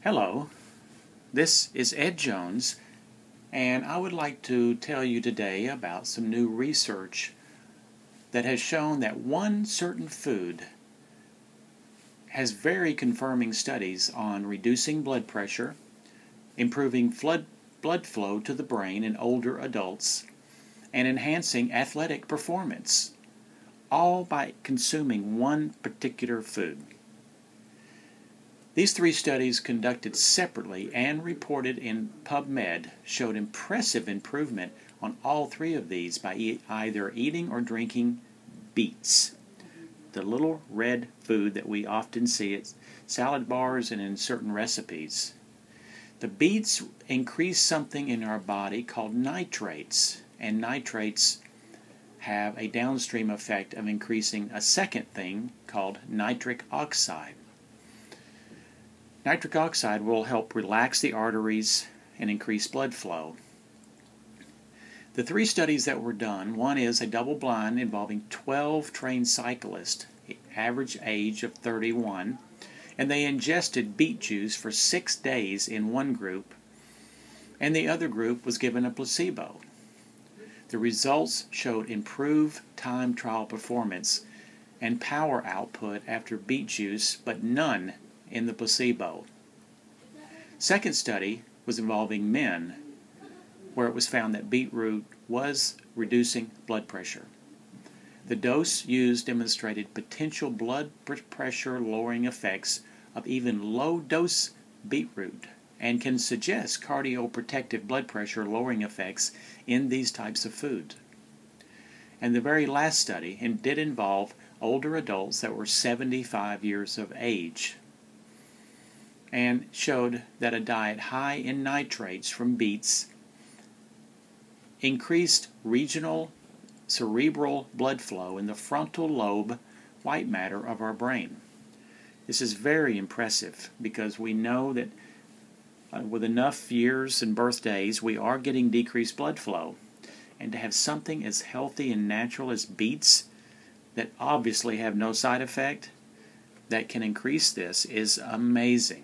Hello, this is Ed Jones, and I would like to tell you today about some new research that has shown that one certain food has very confirming studies on reducing blood pressure, improving blood flow to the brain in older adults, and enhancing athletic performance, all by consuming one particular food. These three studies, conducted separately and reported in PubMed, showed impressive improvement on all three of these by either eating or drinking beets, the little red food that we often see at salad bars and in certain recipes. The beets increase something in our body called nitrates, and nitrates have a downstream effect of increasing a second thing called nitric oxide. Nitric oxide will help relax the arteries and increase blood flow. The three studies that were done, one is a double-blind involving 12 trained cyclists, average age of 31, and they ingested beet juice for 6 days in one group, and the other group was given a placebo. The results showed improved time trial performance and power output after beet juice, but none in the placebo. Second study was involving men, where it was found that beetroot was reducing blood pressure. The dose used demonstrated potential blood pressure lowering effects of even low-dose beetroot and can suggest cardioprotective blood pressure lowering effects in these types of food. And the very last study did involve older adults that were 75 years of age, and showed that a diet high in nitrates from beets increased regional cerebral blood flow in the frontal lobe white matter of our brain. This is very impressive because we know that with enough years and birthdays we are getting decreased blood flow, and to have something as healthy and natural as beets that obviously have no side effect that can increase this is amazing.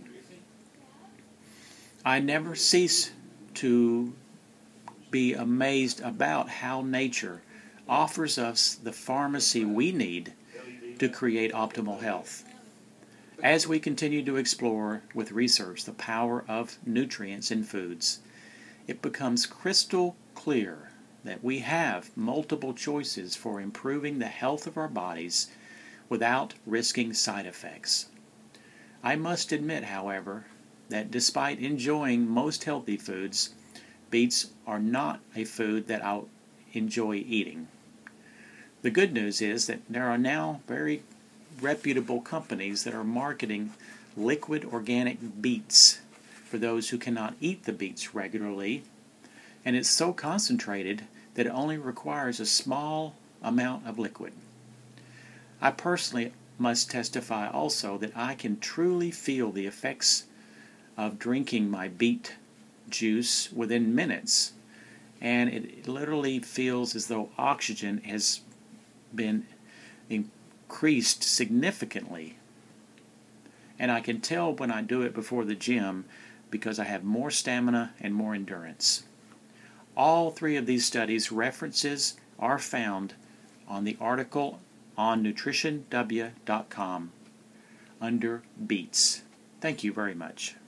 I never cease to be amazed about how nature offers us the pharmacy we need to create optimal health. As we continue to explore with research the power of nutrients in foods, it becomes crystal clear that we have multiple choices for improving the health of our bodies without risking side effects. I must admit, however, that despite enjoying most healthy foods, beets are not a food that I'll enjoy eating. The good news is that there are now very reputable companies that are marketing liquid organic beets for those who cannot eat the beets regularly, and it's so concentrated that it only requires a small amount of liquid. I personally must testify also that I can truly feel the effects of drinking my beet juice within minutes, and it literally feels as though oxygen has been increased significantly, and I can tell when I do it before the gym because I have more stamina and more endurance. All three of these studies references are found on the article on nutritionw.com under beets. Thank you very much.